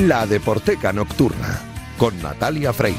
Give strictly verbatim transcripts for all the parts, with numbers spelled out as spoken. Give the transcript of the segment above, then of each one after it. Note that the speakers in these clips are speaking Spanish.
La Deporteca Nocturna, con Natalia Freire.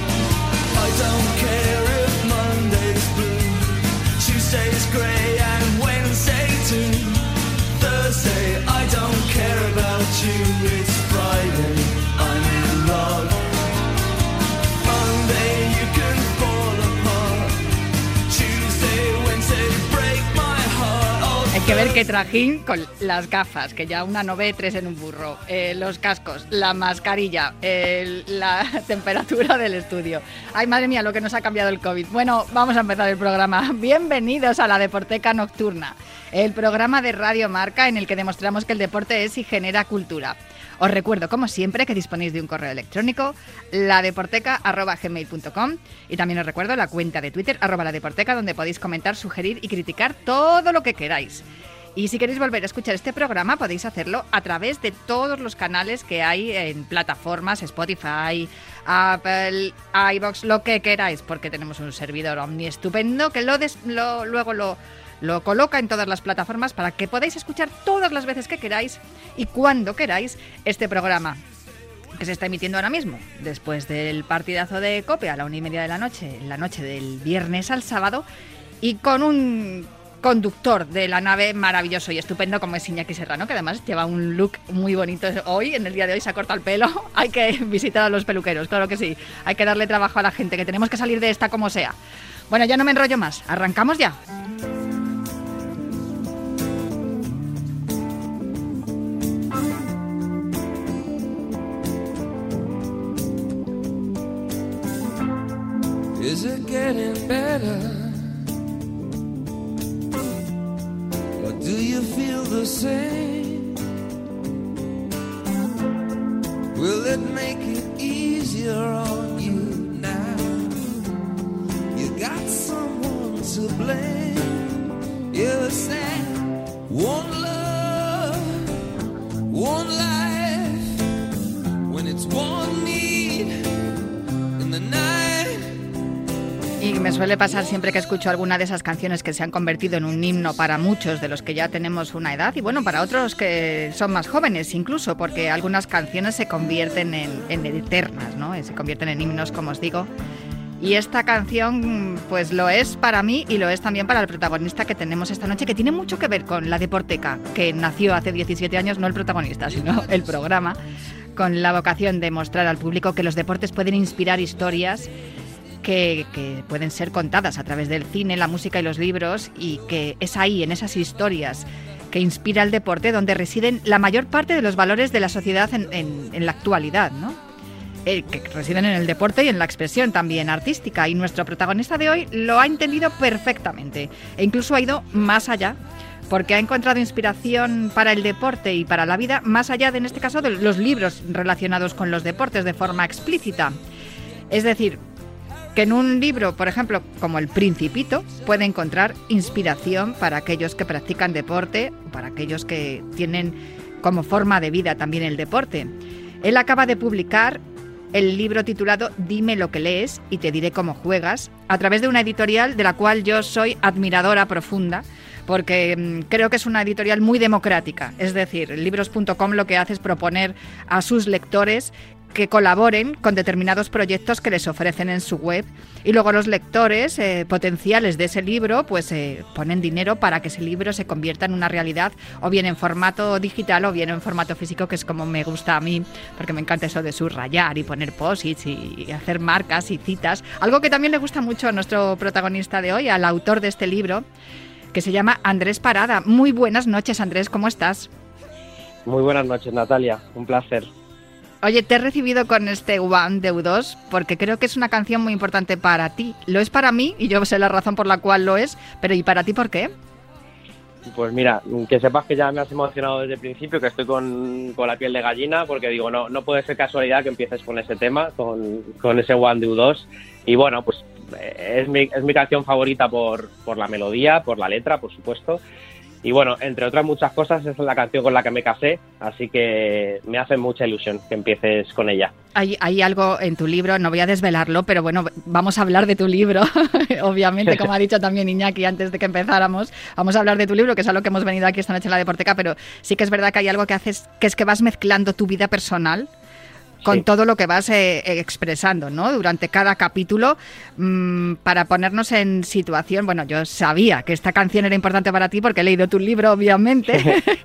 Hay que ver qué trajín con las gafas, que ya una no ve tres en un burro, eh, los cascos, la mascarilla, eh, la temperatura del estudio. Ay, madre mía, lo que nos ha cambiado el COVID. Bueno, vamos a empezar el programa. Bienvenidos a la Deporteca Nocturna, el programa de Radio Marca en el que demostramos que el deporte es y genera cultura. Os recuerdo, como siempre, que disponéis de un correo electrónico, ladeporteca arroba gmail punto com, y también os recuerdo la cuenta de Twitter, arroba ladeporteca, donde podéis comentar, sugerir y criticar todo lo que queráis. Y si queréis volver a escuchar este programa, podéis hacerlo a través de todos los canales que hay en plataformas, Spotify, Apple, iVoox, lo que queráis, porque tenemos un servidor omni estupendo que lo, des, lo luego lo... Lo coloca en todas las plataformas para que podáis escuchar todas las veces que queráis y cuando queráis este programa que se está emitiendo ahora mismo, después del partidazo de COPE a la una y media de la noche, la noche del viernes al sábado, y con un conductor de la nave maravilloso y estupendo como es Iñaki Serrano, que además lleva un look muy bonito hoy, en el día de hoy se ha cortado el pelo. Hay que visitar a los peluqueros, claro que sí, hay que darle trabajo a la gente, que tenemos que salir de esta como sea. Bueno, ya no me enrollo más, arrancamos ya. Is it getting better? Or do you feel the same? Will it make it easier on you now? You got someone to blame. You said one love, one life, when it's one need in the night. Y me suele pasar siempre que escucho alguna de esas canciones que se han convertido en un himno para muchos de los que ya tenemos una edad, y bueno, para otros que son más jóvenes incluso, porque algunas canciones se convierten en, en eternas, ¿no? Se convierten en himnos, como os digo. Y esta canción pues lo es para mí y lo es también para el protagonista que tenemos esta noche, que tiene mucho que ver con la Deporteca, que nació hace diecisiete años, no el protagonista, sino el programa, con la vocación de mostrar al público que los deportes pueden inspirar historias Que, que pueden ser contadas a través del cine, la música y los libros, y que es ahí, en esas historias que inspira el deporte, donde residen la mayor parte de los valores de la sociedad en, en, en la actualidad, ¿no? Eh, que residen en el deporte y en la expresión también artística, y nuestro protagonista de hoy lo ha entendido perfectamente e incluso ha ido más allá, porque ha encontrado inspiración para el deporte y para la vida más allá de, en este caso, de los libros relacionados con los deportes de forma explícita. Es decir, que en un libro, por ejemplo, como El Principito, puede encontrar inspiración para aquellos que practican deporte, para aquellos que tienen como forma de vida también el deporte. Él acaba de publicar el libro titulado Dime lo que lees y te diré cómo juegas, a través de una editorial de la cual yo soy admiradora profunda, porque mmm, creo que es una editorial muy democrática. Es decir, libros punto com lo que hace es proponer a sus lectores que colaboren con determinados proyectos que les ofrecen en su web, y luego los lectores eh, potenciales de ese libro pues eh, ponen dinero para que ese libro se convierta en una realidad, o bien en formato digital o bien en formato físico, que es como me gusta a mí, porque me encanta eso de subrayar y poner post-its y, y hacer marcas y citas, algo que también le gusta mucho a nuestro protagonista de hoy, al autor de este libro, que se llama Andrés Parada. Muy buenas noches, Andrés, ¿cómo estás? Muy buenas noches, Natalia, un placer. Oye, te he recibido con este One de U dos porque creo que es una canción muy importante para ti. Lo es para mí y yo sé la razón por la cual lo es, pero ¿y para ti por qué? Pues mira, que sepas que ya me has emocionado desde el principio, que estoy con, con la piel de gallina, porque digo, no no puede ser casualidad que empieces con ese tema, con, con ese One de U dos. Y bueno, pues es mi, es mi canción favorita por, por la melodía, por la letra, por supuesto. Y bueno, entre otras muchas cosas, es la canción con la que me casé, así que me hace mucha ilusión que empieces con ella. Hay, hay algo en tu libro, no voy a desvelarlo, pero bueno, vamos a hablar de tu libro, obviamente, como ha dicho también Iñaki antes de que empezáramos, vamos a hablar de tu libro, que es a lo que hemos venido aquí esta noche en la Deporteca, pero sí que es verdad que hay algo que haces, que es que vas mezclando tu vida personal con sí. todo lo que vas eh, expresando, ¿no? Durante cada capítulo, mmm, para ponernos en situación. Bueno, yo sabía que esta canción era importante para ti porque he leído tu libro, obviamente,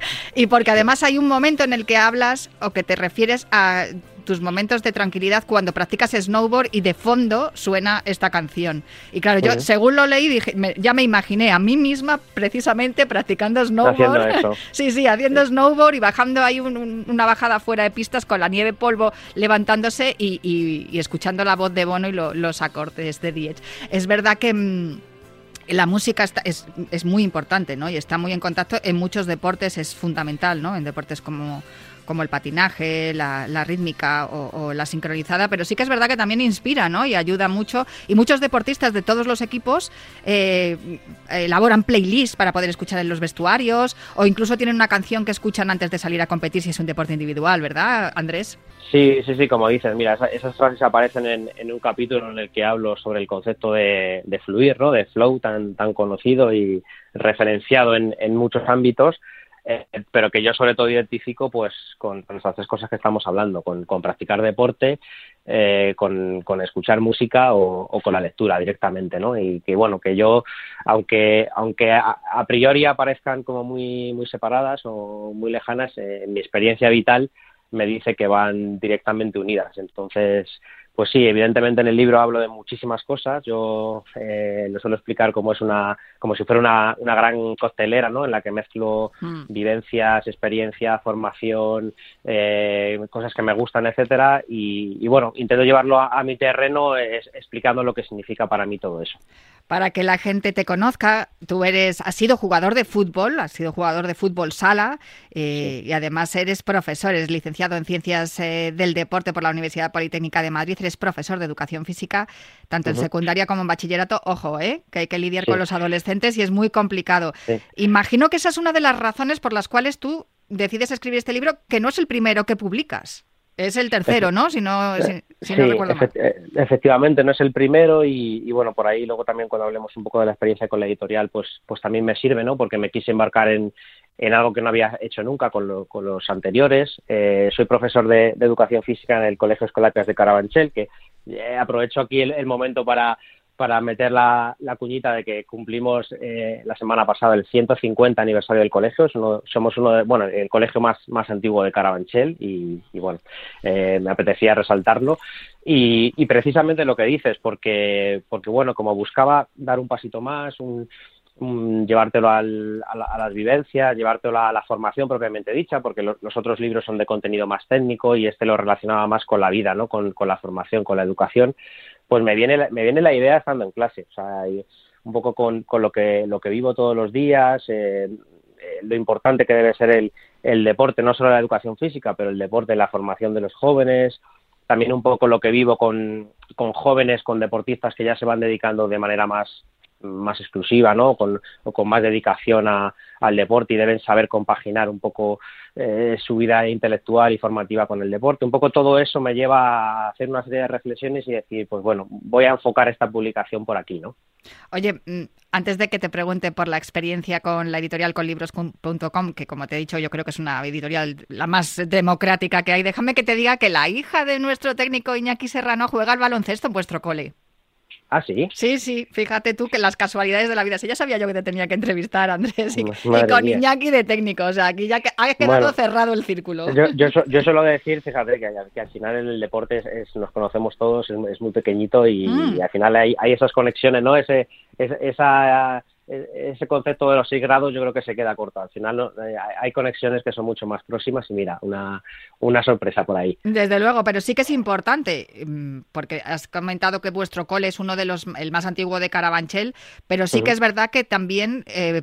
y porque además hay un momento en el que hablas o que te refieres a tus momentos de tranquilidad cuando practicas snowboard y de fondo suena esta canción. Y claro, yo uh-huh. según lo leí, dije, me, ya me imaginé a mí misma precisamente practicando snowboard. Haciendo eso. sí, sí, haciendo sí. snowboard y bajando ahí un, un, una bajada fuera de pistas con la nieve polvo levantándose y, y, y escuchando la voz de Bono y lo, los acordes de The Edge. Es verdad que Mmm, la música está, es, es muy importante, ¿no? Y está muy en contacto en muchos deportes, es fundamental, ¿no? En deportes como, como el patinaje, la, la rítmica o, o la sincronizada, pero sí que es verdad que también inspira, ¿no? Y ayuda mucho. Y muchos deportistas de todos los equipos eh, elaboran playlists para poder escuchar en los vestuarios o incluso tienen una canción que escuchan antes de salir a competir si es un deporte individual, ¿verdad, Andrés? Sí, sí, sí, como dices, mira, esas, esas frases aparecen en, en un capítulo en el que hablo sobre el concepto de, de fluir, ¿no? De flow, tan, tan conocido y referenciado en, en muchos ámbitos, eh, pero que yo sobre todo identifico pues con, con estas tres cosas que estamos hablando, con, con practicar deporte, eh, con, con escuchar música o, o con la lectura directamente, ¿no? Y que bueno, que yo, aunque aunque a, a priori aparezcan como muy, muy separadas o muy lejanas, eh, en mi experiencia vital me dice que van directamente unidas. Entonces, pues sí, evidentemente en el libro hablo de muchísimas cosas. Yo eh, lo suelo explicar como es una, como si fuera una, una gran coctelera, ¿no? En la que mezclo mm. vivencias, experiencia, formación, eh, cosas que me gustan, etcétera. Y, y bueno, intento llevarlo a, a mi terreno es, explicando lo que significa para mí todo eso. Para que la gente te conozca, tú eres, has sido jugador de fútbol, has sido jugador de fútbol sala eh, sí. y además eres profesor, eres licenciado en Ciencias eh, del Deporte por la Universidad Politécnica de Madrid, eres profesor de Educación Física, tanto uh-huh. en secundaria como en bachillerato. Ojo, ¿eh? Que hay que lidiar sí. con los adolescentes y es muy complicado. Sí. Imagino que esa es una de las razones por las cuales tú decides escribir este libro, que no es el primero que publicas. Es el tercero, ¿no? Si no, si, si sí, no recuerdo mal. Efect- efectivamente, no es el primero y, y bueno, por ahí luego también cuando hablemos un poco de la experiencia con la editorial, pues pues también me sirve, ¿no? Porque me quise embarcar en, en algo que no había hecho nunca con, lo, con los anteriores. Eh, soy profesor de, de Educación Física en el Colegio Escolar de Carabanchel, que eh, aprovecho aquí el, el momento para... para meter la, la cuñita de que cumplimos eh, la semana pasada el ciento cincuenta aniversario del colegio. Es uno, somos uno de, bueno, el colegio más, más antiguo de Carabanchel y, y bueno, eh, me apetecía resaltarlo. Y, y precisamente lo que dices, porque, porque bueno, como buscaba dar un pasito más, un, un, llevártelo al, a, la, a las vivencias, llevártelo a la formación propiamente dicha, porque lo, los otros libros son de contenido más técnico y este lo relacionaba más con la vida, ¿no? Con, con la formación, con la educación. Pues me viene me viene la idea estando en clase, o sea, un poco con, con lo que lo que vivo todos los días, eh, eh, lo importante que debe ser el, el deporte, no solo la educación física, pero el deporte, la formación de los jóvenes, también un poco lo que vivo con, con jóvenes, con deportistas que ya se van dedicando de manera más más exclusiva, ¿no? Con, o con más dedicación a, al deporte y deben saber compaginar un poco eh, su vida intelectual y formativa con el deporte. Un poco todo eso me lleva a hacer una serie de reflexiones y decir, pues bueno, voy a enfocar esta publicación por aquí, ¿no? Oye, antes de que te pregunte por la experiencia con la editorial con libros punto com, que como te he dicho yo creo que es una editorial la más democrática que hay, déjame que te diga que la hija de nuestro técnico Iñaki Serrano juega al baloncesto en vuestro cole. ¿Ah, sí? Sí, sí, fíjate tú que las casualidades de la vida. Sí, ya sabía yo que te tenía que entrevistar, Andrés, y, y con mía. Iñaki de técnico. O sea, aquí ya que, ha quedado bueno, cerrado el círculo. Yo, yo, yo suelo decir, fíjate, que, que al final en el deporte es, es, nos conocemos todos, es, es muy pequeñito y, mm. y al final hay, hay esas conexiones, ¿no? Ese, esa... esa ese concepto de los seis grados yo creo que se queda corto. Al final no, hay conexiones que son mucho más próximas y mira, una, una sorpresa por ahí. Desde luego, pero sí que es importante, porque has comentado que vuestro cole es uno de los, el más antiguo de Carabanchel, pero sí uh-huh. que es verdad que también eh,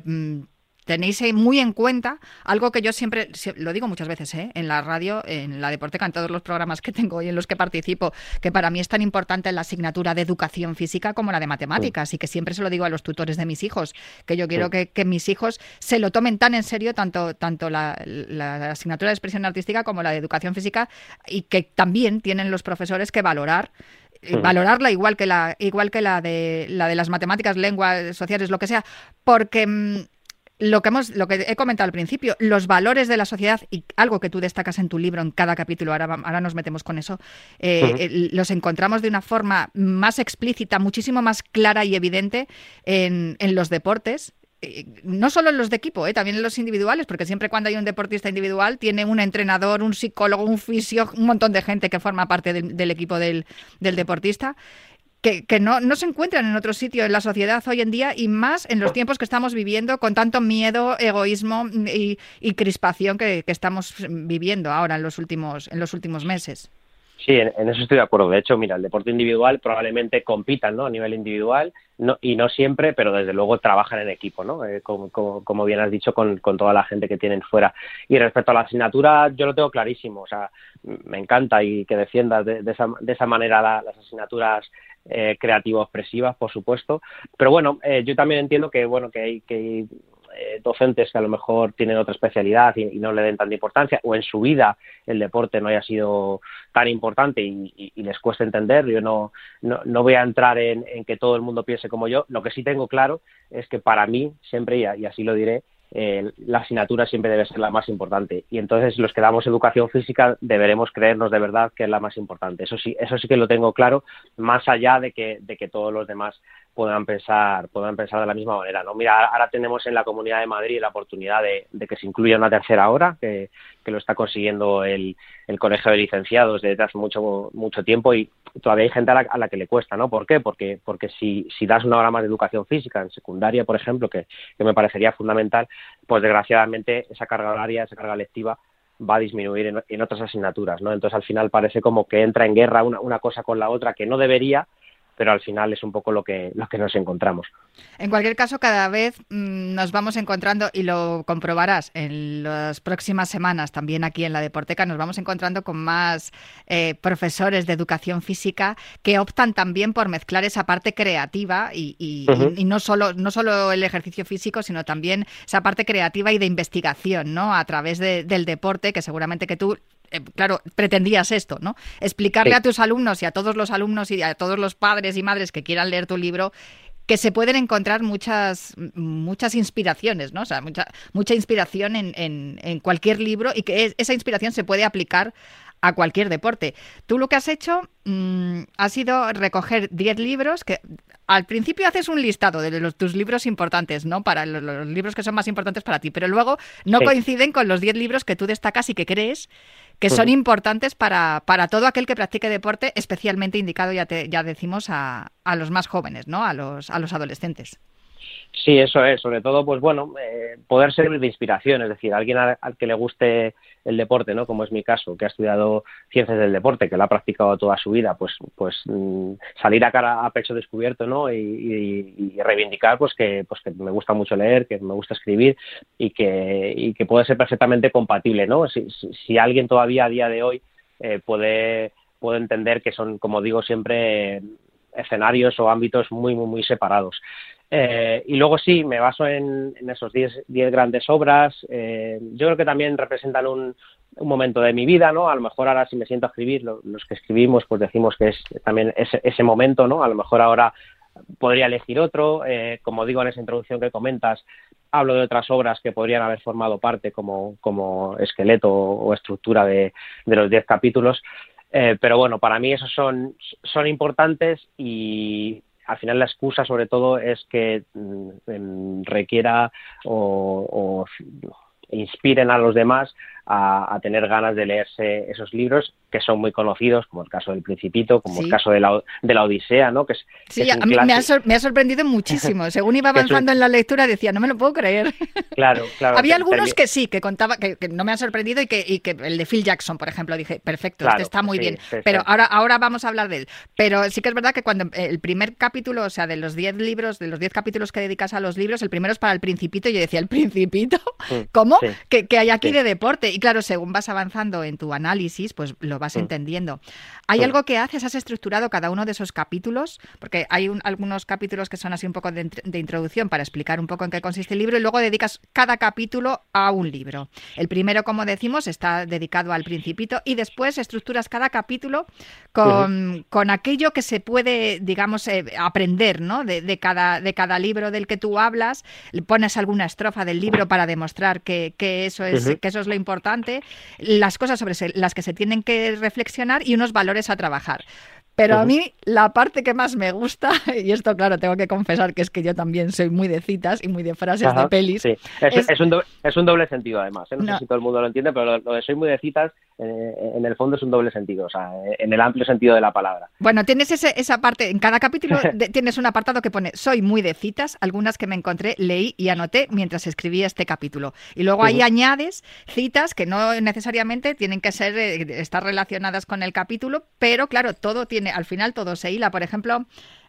tenéis muy en cuenta algo que yo siempre, lo digo muchas veces ¿eh? en la radio, en la Deporteca, en todos los programas que tengo y en los que participo, que para mí es tan importante la asignatura de educación física como la de matemáticas sí. y que siempre se lo digo a los tutores de mis hijos, que yo quiero sí. que, que mis hijos se lo tomen tan en serio, tanto, tanto la, la asignatura de expresión artística como la de educación física, y que también tienen los profesores que valorar Sí. valorarla igual que la igual que la de la de las matemáticas, lenguas sociales, lo que sea, porque lo que hemos, lo que he comentado al principio, los valores de la sociedad y algo que tú destacas en tu libro en cada capítulo, ahora, ahora nos metemos con eso, eh, uh-huh. eh, los encontramos de una forma más explícita, muchísimo más clara y evidente en, en los deportes. No solo en los de equipo, ¿eh? También en los individuales, porque siempre cuando hay un deportista individual tiene un entrenador, un psicólogo, un fisio, un montón de gente que forma parte del, del equipo del, del deportista, que, que no, no se encuentran en otro sitio en la sociedad hoy en día, y más en los tiempos que estamos viviendo con tanto miedo, egoísmo y, y crispación que, que estamos viviendo ahora en los últimos, en los últimos meses. Sí, en, en eso estoy de acuerdo. De hecho, mira, el deporte individual probablemente compitan, ¿no?, a nivel individual, no, y no siempre, pero desde luego trabajan en equipo, ¿no? Eh, como, como, como bien has dicho, con, con toda la gente que tienen fuera. Y respecto a la asignatura, yo lo tengo clarísimo. O sea, me encanta y que defiendas de, de, esa, de esa manera la, las asignaturas eh, creativo-expresivas, por supuesto. Pero bueno, eh, yo también entiendo que, bueno, que hay que hay, eh, docentes que a lo mejor tienen otra especialidad y, y no le den tanta importancia, o en su vida el deporte no haya sido tan importante y, y, y les cuesta entender. Yo no, no, no voy a entrar en, en que todo el mundo piense como yo. Lo que sí tengo claro es que para mí siempre, y, y así lo diré, eh, la asignatura siempre debe ser la más importante, y entonces los que damos educación física deberemos creernos de verdad que es la más importante. Eso sí, eso sí que lo tengo claro, más allá de que, de que todos los demás puedan pensar, puedan pensar de la misma manera, ¿no? Mira, ahora tenemos en la Comunidad de Madrid la oportunidad de, de que se incluya una tercera hora, que, que lo está consiguiendo el, el Colegio de Licenciados desde hace mucho mucho tiempo, y todavía hay gente a la, a la que le cuesta, ¿no? ¿Por qué? Porque porque si, si das una hora más de educación física en secundaria, por ejemplo, que, que me parecería fundamental, pues desgraciadamente esa carga horaria, esa carga lectiva va a disminuir en, en otras asignaturas, ¿no? Entonces al final parece como que entra en guerra una, una cosa con la otra, que no debería, pero al final es un poco lo que, lo que nos encontramos. En cualquier caso, cada vez mmm, nos vamos encontrando, y lo comprobarás en las próximas semanas también aquí en la Deporteca, nos vamos encontrando con más eh, profesores de educación física que optan también por mezclar esa parte creativa y, y, uh-huh. y, y no solo no solo el ejercicio físico, sino también esa parte creativa y de investigación, ¿no?, a través de, del deporte, que seguramente que tú... Claro, pretendías esto, ¿no? Explicarle sí. a tus alumnos y a todos los alumnos y a todos los padres y madres que quieran leer tu libro que se pueden encontrar muchas muchas inspiraciones, ¿no? O sea, mucha mucha inspiración en, en, en cualquier libro, y que es, esa inspiración se puede aplicar a cualquier deporte. Tú lo que has hecho mmm, ha sido recoger diez libros que... Al principio haces un listado de los, tus libros importantes, ¿no? Para los, los libros que son más importantes para ti, pero luego no sí. coinciden con los diez libros que tú destacas y que crees que son uh-huh. importantes para, para todo aquel que practique deporte, especialmente indicado, ya te, ya decimos, a, a los más jóvenes, ¿no? A los, a los adolescentes. Sí, eso es. Sobre todo, pues bueno, eh, poder servir de inspiración, es decir, alguien al, al que le guste el deporte, ¿no?, como es mi caso, que ha estudiado ciencias del deporte, que lo ha practicado toda su vida, pues pues mmm, salir a cara a pecho descubierto, ¿no?, y, y, y reivindicar pues que pues que me gusta mucho leer, que me gusta escribir, y que y que puede ser perfectamente compatible, ¿no? Si, si, si alguien todavía a día de hoy eh, puede puede entender que son, como digo siempre, escenarios o ámbitos muy muy muy separados. Eh, y luego sí, me baso en, en esos diez grandes obras. Eh, yo creo que también representan un, un momento de mi vida, ¿no? A lo mejor ahora, si me siento a escribir, lo, los que escribimos, pues decimos que es también ese, ese momento, ¿no? A lo mejor ahora podría elegir otro. Eh, como digo en esa introducción que comentas, hablo de otras obras que podrían haber formado parte como, como esqueleto o estructura de, de los diez capítulos. Eh, pero bueno, para mí esos son, son importantes, y al final la excusa sobre todo es que mm, requiera o, o inspiren a los demás a, a tener ganas de leerse esos libros que son muy conocidos, como el caso del Principito, como sí. el caso de la, de la Odisea, ¿no? Que es, sí, que es a mí me ha, sor- me ha sorprendido muchísimo. Según iba avanzando un... en la lectura decía, no me lo puedo creer. Claro, claro. Había te, algunos termi- que sí, que contaba, que, que no me han sorprendido, y que, y que el de Phil Jackson, por ejemplo, dije, perfecto, claro, este está muy sí, bien. Sí, pero sí. ahora ahora vamos a hablar de él. Pero sí que es verdad que cuando el primer capítulo, o sea, de los diez libros, de los diez capítulos que dedicas a los libros, el primero es para el Principito, y yo decía, ¿el Principito? Sí, ¿Cómo? Sí. ¿Qué, qué hay aquí sí. de deporte? y claro, según vas avanzando en tu análisis, pues lo vas mm. entendiendo. ¿Hay mm. algo que haces? ¿Has estructurado cada uno de esos capítulos? Porque hay un, algunos capítulos que son así un poco de, de introducción para explicar un poco en qué consiste el libro y luego dedicas cada capítulo a un libro. El primero, como decimos, está dedicado al Principito y después estructuras cada capítulo con, uh-huh. con aquello que se puede, digamos, eh, aprender, ¿no? De, de, cada, de cada libro del que tú hablas. Pones alguna estrofa del libro para demostrar que, que, eso es, uh-huh. que eso es lo importante, las cosas sobre las que se tienen que reflexionar y unos valores a trabajar. Pero a mí la parte que más me gusta, y esto claro, tengo que confesar que es que yo también soy muy de citas y muy de frases Ajá, de pelis. Sí. Es, es... es, un doble, es un doble sentido además, ¿eh? no, no sé si todo el mundo lo entiende, pero lo, lo de soy muy de citas eh, en el fondo es un doble sentido, o sea, en el amplio sentido de la palabra. Bueno, tienes ese, esa parte, en cada capítulo de, tienes un apartado que pone soy muy de citas, algunas que me encontré, leí y anoté mientras escribía este capítulo. Y luego ahí uh-huh. añades citas que no necesariamente tienen que ser eh, estar relacionadas con el capítulo, pero claro, todo tiene al final todo se hila. Por ejemplo,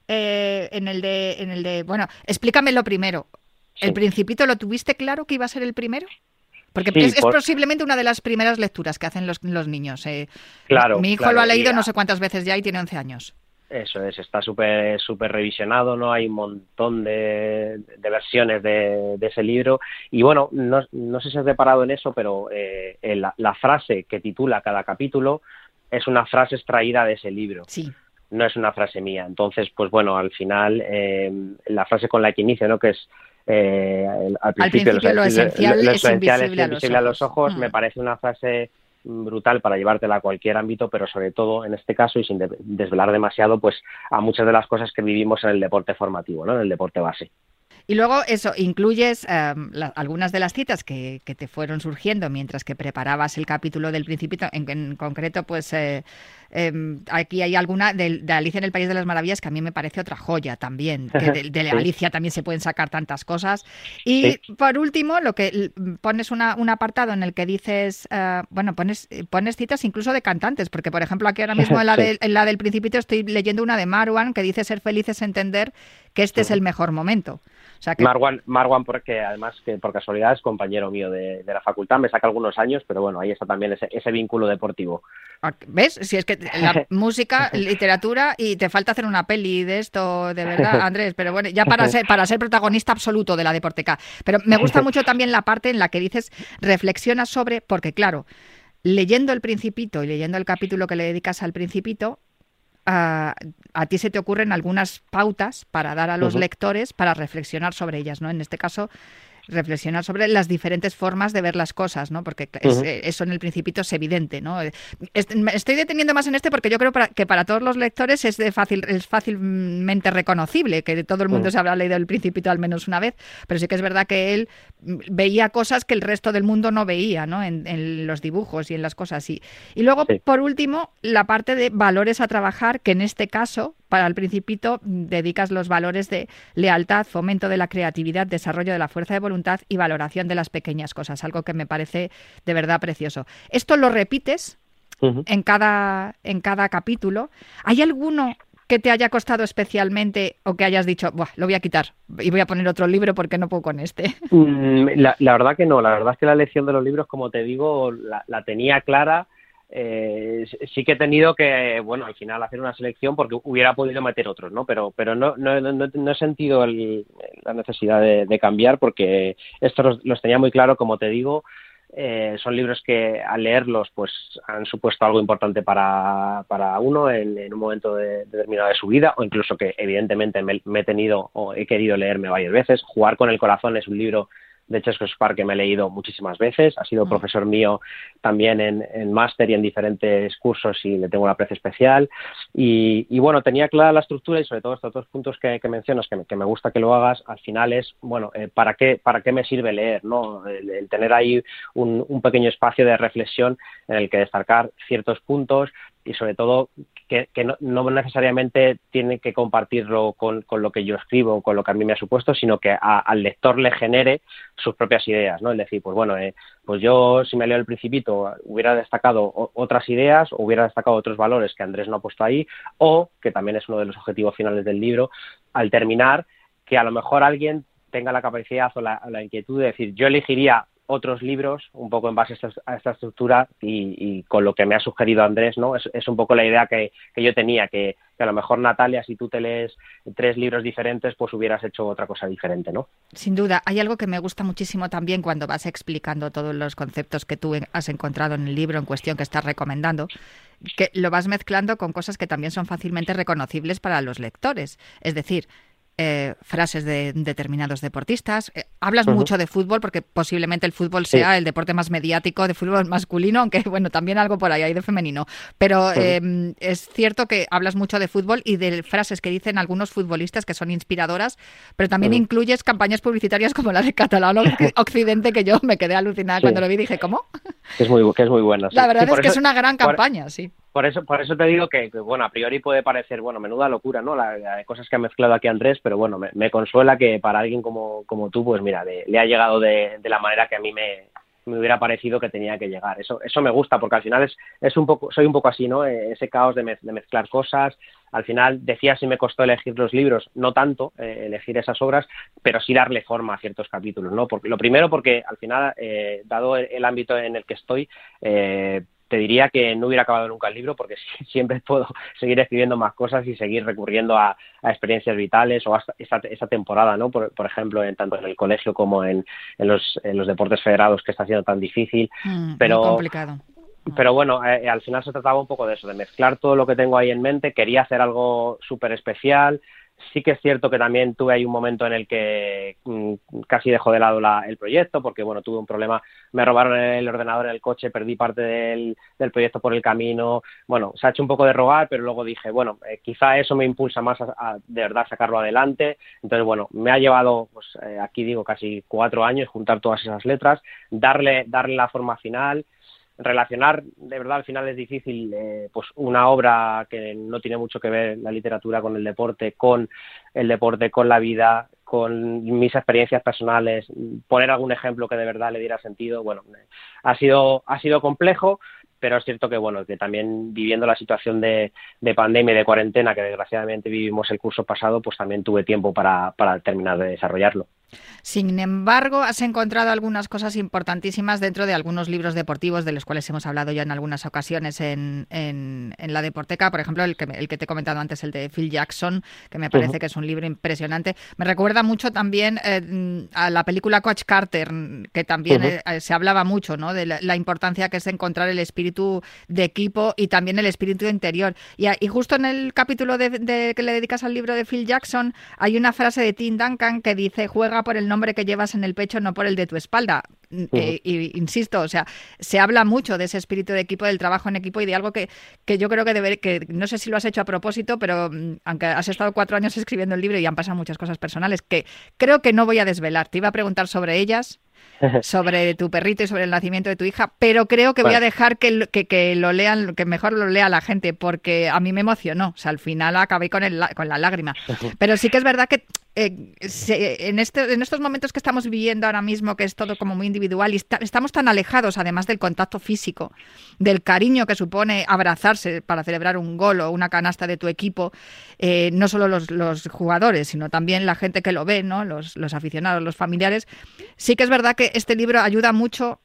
eh, en el de, en el de, bueno, explícamelo primero. ¿El sí. Principito lo tuviste claro que iba a ser el primero? Porque sí, es, por... es posiblemente una de las primeras lecturas que hacen los, los niños. Eh. Claro. Mi hijo claro, lo ha leído ya. no sé cuántas veces ya y tiene once años. Eso es, está súper súper revisionado, ¿no? Hay un montón de, de versiones de, de ese libro. Y bueno, no, no sé si has reparado en eso, pero eh, la, la frase que titula cada capítulo es una frase extraída de ese libro. Sí. No es una frase mía. Entonces, pues bueno, al final, eh, la frase con la que inicio, ¿no? Que es eh, al, al principio, principio lo, lo esencial, lo, lo es, esencial invisible es invisible a los ojos, a los ojos mm. me parece una frase brutal para llevártela a cualquier ámbito, pero sobre todo en este caso, y sin de, desvelar demasiado, pues a muchas de las cosas que vivimos en el deporte formativo, ¿no? En el deporte base. Y luego eso, incluyes eh, la, algunas de las citas que, que te fueron surgiendo mientras que preparabas el capítulo del Principito, en, en concreto, pues eh, eh, aquí hay alguna de, de Alicia en el País de las Maravillas que a mí me parece otra joya también, que de, de sí. Alicia también se pueden sacar tantas cosas. Y sí. por último, lo que pones una, un apartado en el que dices, uh, bueno, pones, pones citas incluso de cantantes, porque por ejemplo aquí ahora mismo en la, sí. de, en la del Principito estoy leyendo una de Marwan que dice ser feliz es entender que este uh-huh. es el mejor momento. O sea que... Marwan, Marwan, porque además que por casualidad es compañero mío de, de la facultad, me saca algunos años, pero bueno, ahí está también ese, ese vínculo deportivo. ¿Ves? Si es que la música, literatura y te falta hacer una peli de esto, de verdad, Andrés, pero bueno, ya para ser, para ser protagonista absoluto de la Deporteca. Pero me gusta mucho también la parte en la que dices, reflexionas sobre, porque claro, leyendo El Principito y leyendo el capítulo que le dedicas al Principito, A, a ti se te ocurren algunas pautas para dar a los uh-huh. lectores para reflexionar sobre ellas, ¿no? En este caso, reflexionar sobre las diferentes formas de ver las cosas, ¿no? Porque es, uh-huh. eso en El Principito es evidente, ¿no? Estoy deteniendo más en este porque yo creo para, que para todos los lectores es, de fácil, es fácilmente reconocible, que todo el mundo uh-huh. se habrá leído El Principito al menos una vez, pero sí que es verdad que él veía cosas que el resto del mundo no veía, ¿no? En, en los dibujos y en las cosas. Y, y luego, sí. por último, la parte de valores a trabajar, que en este caso, para El Principito, dedicas los valores de lealtad, fomento de la creatividad, desarrollo de la fuerza de voluntad y valoración de las pequeñas cosas, algo que me parece de verdad precioso. Esto lo repites uh-huh. en cada, en cada capítulo. ¿Hay alguno que te haya costado especialmente o que hayas dicho, buah, lo voy a quitar y voy a poner otro libro porque no puedo con este? La, la verdad que no, la verdad es que la elección de los libros, como te digo, la, la tenía clara. Eh, sí que he tenido que, bueno, al final hacer una selección porque hubiera podido meter otros, ¿no? Pero pero no no, no, no he sentido el, la necesidad de, de cambiar porque estos los, los tenía muy claro, como te digo. Eh, son libros que al leerlos pues han supuesto algo importante para, para uno en, en un momento de, determinado de su vida, o incluso que evidentemente me, me he tenido o he querido leerme varias veces. Jugar con el corazón es un libro de Chesco Spar que me he leído muchísimas veces, ha sido profesor mío también en, en máster y en diferentes cursos y le tengo un aprecio especial y, y bueno, tenía clara la estructura y sobre todo estos dos puntos que, que mencionas que me, que me gusta que lo hagas, al final es, bueno, eh, ¿para qué para qué me sirve leer? ¿No? El, el tener ahí un, un pequeño espacio de reflexión en el que destacar ciertos puntos y sobre todo que, que no, no necesariamente tiene que compartirlo con, con lo que yo escribo, con lo que a mí me ha supuesto, sino que a, al lector le genere sus propias ideas, ¿no? Es decir, pues bueno, eh, pues yo si me leo El Principito hubiera destacado o, otras ideas, o hubiera destacado otros valores que Andrés no ha puesto ahí, o, que también es uno de los objetivos finales del libro, al terminar, que a lo mejor alguien tenga la capacidad o la, la inquietud de decir, yo elegiría otros libros un poco en base a esta, a esta estructura y, y con lo que me ha sugerido Andrés, ¿no? Es, es un poco la idea que, que yo tenía, que, que a lo mejor, Natalia, si tú te lees tres libros diferentes, pues hubieras hecho otra cosa diferente, ¿no? Sin duda. Hay algo que me gusta muchísimo también cuando vas explicando todos los conceptos que tú has encontrado en el libro en cuestión que estás recomendando, que lo vas mezclando con cosas que también son fácilmente reconocibles para los lectores. Es decir, Eh, frases de determinados deportistas. Eh, hablas uh-huh. mucho de fútbol porque posiblemente el fútbol sea sí. el deporte más mediático de fútbol masculino, aunque bueno, también algo por ahí hay de femenino. Pero uh-huh. eh, es cierto que hablas mucho de fútbol y de frases que dicen algunos futbolistas que son inspiradoras, pero también uh-huh. incluyes campañas publicitarias como la de Catalán Occidente, que yo me quedé alucinada sí. cuando lo vi y dije, ¿cómo? Que es muy, que es muy buena. Sí. La verdad sí, es que eso, es una gran campaña, por, sí. Por eso, por eso te digo que, que, bueno, a priori puede parecer, bueno, menuda locura, ¿no? La, la cosas que ha mezclado aquí Andrés, pero bueno, me, me consuela que para alguien como, como tú, pues mira, de, le ha llegado de, de la manera que a mí me, me hubiera parecido que tenía que llegar. Eso, eso me gusta, porque al final es, es un poco, soy un poco así, ¿no? Ese caos de, mez, de mezclar cosas. Al final, decía si me costó elegir los libros, no tanto eh, elegir esas obras, pero sí darle forma a ciertos capítulos, ¿no? Porque, lo primero porque al final, eh, dado el, el ámbito en el que estoy, eh, te diría que no hubiera acabado nunca el libro porque siempre puedo seguir escribiendo más cosas y seguir recurriendo a, a experiencias vitales o hasta esa, esa temporada, ¿no? Por, por ejemplo, en, tanto en el colegio como en, en, los, en los deportes federados, que está siendo tan difícil. Mm, pero muy complicado. Pero bueno, eh, al final se trataba un poco de eso, de mezclar todo lo que tengo ahí en mente. Quería hacer algo súper especial. Sí que es cierto que también tuve ahí un momento en el que mmm, casi dejó de lado la, el proyecto, porque bueno, tuve un problema, me robaron el ordenador en el coche, perdí parte del, del proyecto por el camino. Bueno, se ha hecho un poco de rogar, pero luego dije, bueno, eh, quizá eso me impulsa más a, a de verdad sacarlo adelante. Entonces, bueno, me ha llevado, pues eh, aquí digo, casi cuatro años juntar todas esas letras, darle, darle la forma final. Relacionar, de verdad, al final es difícil, eh, pues una obra que no tiene mucho que ver la literatura con el deporte, con el deporte, con la vida, con mis experiencias personales, poner algún ejemplo que de verdad le diera sentido. Bueno, ha sido, ha sido complejo, pero es cierto que bueno, que también viviendo la situación de, de pandemia y de cuarentena que desgraciadamente vivimos el curso pasado, pues también tuve tiempo para, para terminar de desarrollarlo. Sin embargo, has encontrado algunas cosas importantísimas dentro de algunos libros deportivos de los cuales hemos hablado ya en algunas ocasiones en, en, en la Deporteca. Por ejemplo, el que, el que te he comentado antes, el de Phil Jackson, que me parece uh-huh. que es un libro impresionante. Me recuerda mucho también eh, a la película Coach Carter, que también uh-huh. eh, se hablaba mucho, ¿no? De la, la importancia que es encontrar el espíritu de equipo y también el espíritu interior. Y, y justo en el capítulo de, de, que le dedicas al libro de Phil Jackson hay una frase de Tim Duncan que dice: juega por el nombre que llevas en el pecho, no por el de tu espalda. Uh-huh. Eh, y, insisto, o sea, se habla mucho de ese espíritu de equipo, del trabajo en equipo y de algo que, que yo creo que debe, que no sé si lo has hecho a propósito, pero aunque has estado cuatro años escribiendo el libro y han pasado muchas cosas personales que creo que no voy a desvelar. Te iba a preguntar sobre ellas, sobre tu perrito y sobre el nacimiento de tu hija, pero creo que voy a dejar que, que, que lo lean, que mejor lo lea la gente, porque a mí me emocionó. O sea, al final acabé con, el, con la lágrima. Pero sí que es verdad que Eh, se, en, este, en estos momentos que estamos viviendo ahora mismo, que es todo como muy individual y está, estamos tan alejados además del contacto físico, del cariño que supone abrazarse para celebrar un gol o una canasta de tu equipo, eh, no solo los, los jugadores, sino también la gente que lo ve, ¿no? los, los aficionados, los familiares. Sí que es verdad que este libro ayuda mucho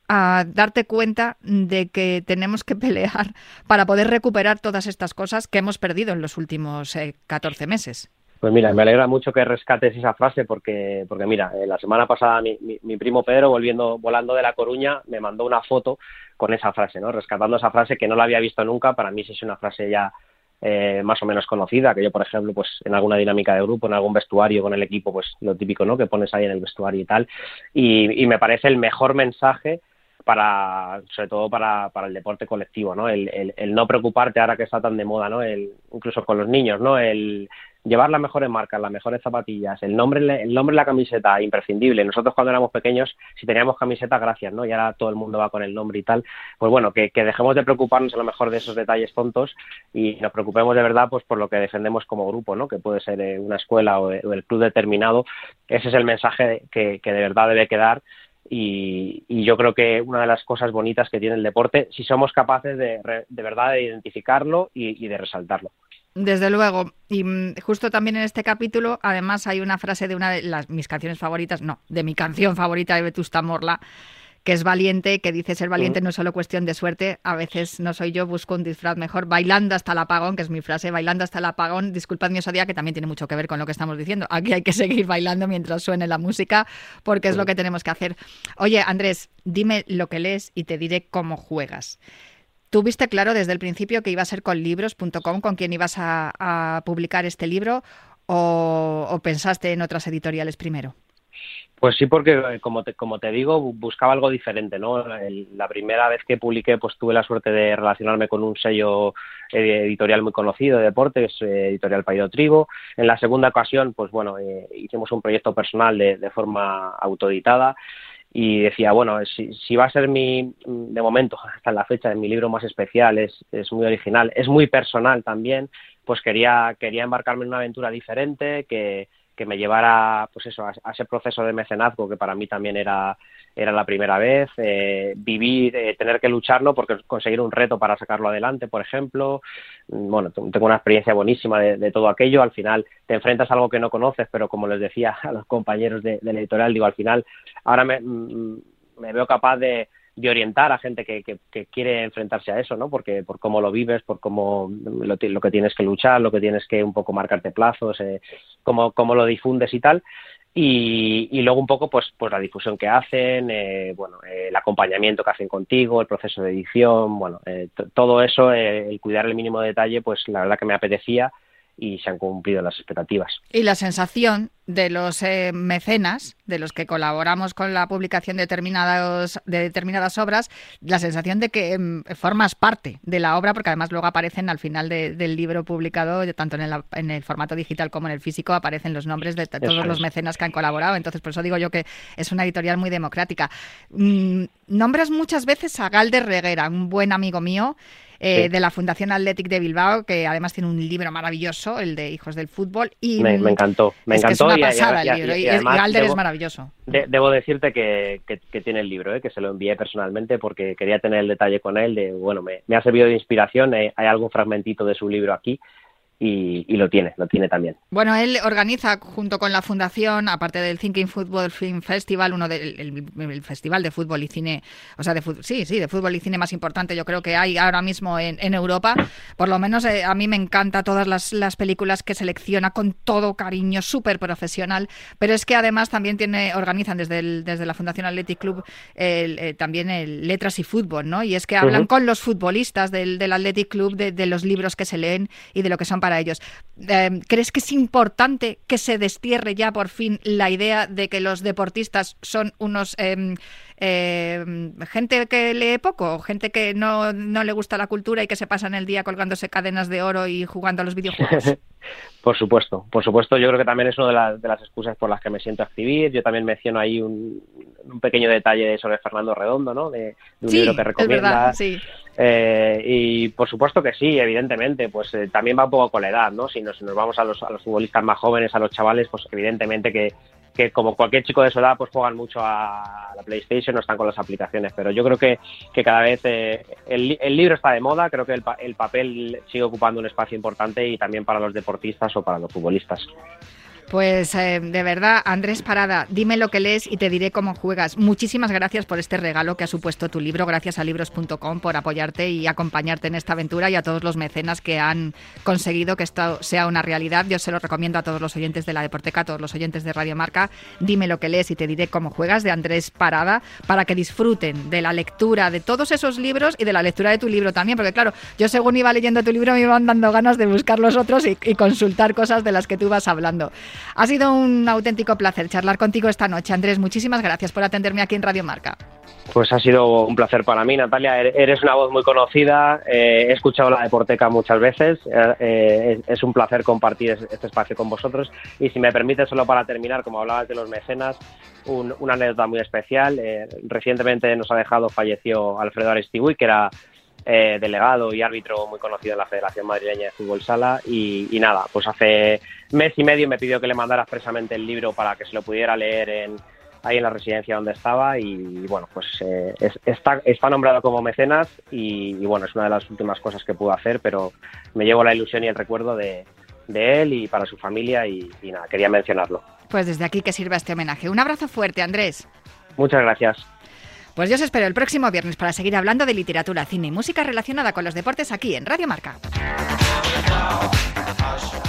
a darte cuenta de que tenemos que pelear para poder recuperar todas estas cosas que hemos perdido en los últimos eh, catorce meses. Pues mira, me alegra mucho que rescates esa frase porque, porque mira, eh, la semana pasada mi, mi, mi primo Pedro, volviendo, volando de La Coruña, me mandó una foto con esa frase, ¿no? Rescatando esa frase que no la había visto nunca. Para mí sí es una frase ya eh, más o menos conocida, que yo, por ejemplo, pues en alguna dinámica de grupo, en algún vestuario con el equipo, pues lo típico, ¿no? Que pones ahí en el vestuario y tal. Y, y me parece el mejor mensaje para, sobre todo para, para el deporte colectivo, ¿no? El, el, el no preocuparte ahora que está tan de moda, ¿no? El, incluso con los niños, ¿no? El llevar las mejores marcas, las mejores zapatillas, el nombre, el nombre en la camiseta, imprescindible. Nosotros cuando éramos pequeños, si teníamos camiseta, gracias, ¿no? Y ahora todo el mundo va con el nombre y tal. Pues bueno, que, que dejemos de preocuparnos a lo mejor de esos detalles tontos y nos preocupemos de verdad pues por lo que defendemos como grupo, ¿no? Que puede ser eh, una escuela o, o el club determinado. Ese es el mensaje que, que de verdad debe quedar. Y, y yo creo que una de las cosas bonitas que tiene el deporte, si somos capaces de, de verdad de identificarlo y, y de resaltarlo. Desde luego, y justo también en este capítulo, además hay una frase de una de las mis canciones favoritas, no, de mi canción favorita de Vetusta Morla, que es valiente, que dice ser valiente Uh-huh. no es solo cuestión de suerte, a veces no soy yo, busco un disfraz mejor, bailando hasta el apagón, que es mi frase, bailando hasta el apagón, disculpad mi osadía, que también tiene mucho que ver con lo que estamos diciendo. Aquí hay que seguir bailando mientras suene la música, porque es lo que tenemos que hacer. Oye, Andrés, dime lo que lees y te diré cómo juegas. ¿Tuviste claro desde el principio que iba a ser con libros punto com con quien ibas a, a publicar este libro o, o pensaste en otras editoriales primero? Pues sí, porque como te, como te digo, buscaba algo diferente, ¿no? El, la primera vez que publiqué, pues tuve la suerte de relacionarme con un sello editorial muy conocido de deportes, eh, Editorial Paído Trigo. En la segunda ocasión, pues bueno, eh, hicimos un proyecto personal de, de forma autoeditada y decía, bueno, si, si va a ser mi, de momento, hasta la fecha, mi libro más especial, es, es muy original, es muy personal también, pues quería, quería embarcarme en una aventura diferente que que me llevara, pues eso, a, a ese proceso de mecenazgo que para mí también era, era la primera vez, eh, vivir, eh, tener que lucharlo porque conseguir un reto para sacarlo adelante, por ejemplo. Bueno, tengo una experiencia buenísima de, de todo aquello. Al final te enfrentas a algo que no conoces, pero como les decía a los compañeros de, de la editorial, digo, al final ahora me, me veo capaz de de orientar a gente que, que, que quiere enfrentarse a eso, ¿no? Porque por cómo lo vives, por cómo lo, lo que tienes que luchar, lo que tienes que un poco marcarte plazos, eh, cómo, cómo lo difundes y tal. Y, y luego un poco pues pues la difusión que hacen, eh, bueno, eh, el acompañamiento que hacen contigo, el proceso de edición, bueno, eh, t- todo eso, eh, el cuidar el mínimo detalle, pues la verdad que me apetecía y se han cumplido las expectativas. Y la sensación de los eh, mecenas, de los que colaboramos con la publicación de determinados, de determinadas obras, la sensación de que eh, formas parte de la obra, porque además luego aparecen al final de, del libro publicado, tanto en el, en el formato digital como en el físico, aparecen los nombres de t- todos Eso los es. mecenas que han colaborado. Entonces, por eso digo yo que es una editorial muy democrática. Mm, nombras muchas veces a Galder Reguera, un buen amigo mío, Eh, sí. de la Fundación Athletic de Bilbao, que además tiene un libro maravilloso, el de Hijos del Fútbol. Y me, me encantó, me es encantó. Que es una y, pasada y, el libro, y, y, y, y Galder debo, es maravilloso. De, debo decirte que, que, que tiene el libro, ¿eh? Que se lo envié personalmente porque quería tener el detalle con él, de bueno, me, me ha servido de inspiración, eh, hay algún fragmentito de su libro aquí. Y, y lo tiene, lo tiene también. Bueno, él organiza junto con la Fundación, aparte del Thinking Football Film Festival, uno del el, el festival de fútbol y cine, o sea, de fútbol, sí, sí, de fútbol y cine más importante yo creo que hay ahora mismo en, en Europa. Por lo menos eh, a mí me encanta todas las, las películas que selecciona con todo cariño, súper profesional, pero es que además también tiene organizan desde, el, desde la Fundación Athletic Club el, eh, también el Letras y Fútbol, ¿no? Y es que hablan uh-huh. con los futbolistas del, del Athletic Club de, de los libros que se leen y de lo que son para ellos. Eh, ¿Crees que es importante que se destierre ya por fin la idea de que los deportistas son unos eh, eh, gente que lee poco, gente que no, no le gusta la cultura y que se pasan el día colgándose cadenas de oro y jugando a los videojuegos? Por supuesto, por supuesto. Yo creo que también es una de, la, de las excusas por las que me siento a escribir. Yo también menciono ahí un, un pequeño detalle sobre Fernando Redondo, ¿no? De, de un sí, libro que recomienda. Es verdad, sí. Eh, y por supuesto que sí, evidentemente, pues eh, también va un poco con la edad, ¿no? Si nos, si nos vamos a los, a los futbolistas más jóvenes, a los chavales, pues evidentemente que, que como cualquier chico de su edad, pues juegan mucho a la PlayStation, no están con las aplicaciones, pero yo creo que, que cada vez eh, el, el libro está de moda, creo que el, el papel sigue ocupando un espacio importante y también para los deportistas o para los futbolistas. Pues eh, de verdad, Andrés Parada, dime lo que lees y te diré cómo juegas. Muchísimas gracias por este regalo que ha supuesto tu libro, gracias a libros punto com por apoyarte y acompañarte en esta aventura y a todos los mecenas que han conseguido que esto sea una realidad. Yo se lo recomiendo a todos los oyentes de La Deporteca, a todos los oyentes de Radio Marca. Dime lo que lees y te diré cómo juegas, de Andrés Parada, para que disfruten de la lectura de todos esos libros y de la lectura de tu libro también, porque claro, yo según iba leyendo tu libro me iban dando ganas de buscar los otros y, y consultar cosas de las que tú vas hablando. Ha sido un auténtico placer charlar contigo esta noche, Andrés. Muchísimas gracias por atenderme aquí en Radio Marca. Pues ha sido un placer para mí, Natalia. Eres una voz muy conocida. Eh, he escuchado La Deporteca muchas veces. Eh, eh, es un placer compartir este espacio con vosotros. Y si me permite, solo para terminar, como hablabas de los mecenas, un, una anécdota muy especial. Eh, recientemente nos ha dejado, falleció Alfredo Aristigui, que era Eh, delegado y árbitro muy conocido en la Federación Madrileña de Fútbol Sala y, y nada, pues hace mes y medio me pidió que le mandara expresamente el libro para que se lo pudiera leer en, ahí en la residencia donde estaba y, y bueno, pues eh, es, está, está nombrado como mecenas y, y bueno, es una de las últimas cosas que pudo hacer, pero me llevo la ilusión y el recuerdo de, de él y para su familia y, y nada, quería mencionarlo. Pues desde aquí que sirva este homenaje. Un abrazo fuerte, Andrés. Muchas gracias. Pues yo os espero el próximo viernes para seguir hablando de literatura, cine y música relacionada con los deportes aquí en Radio Marca.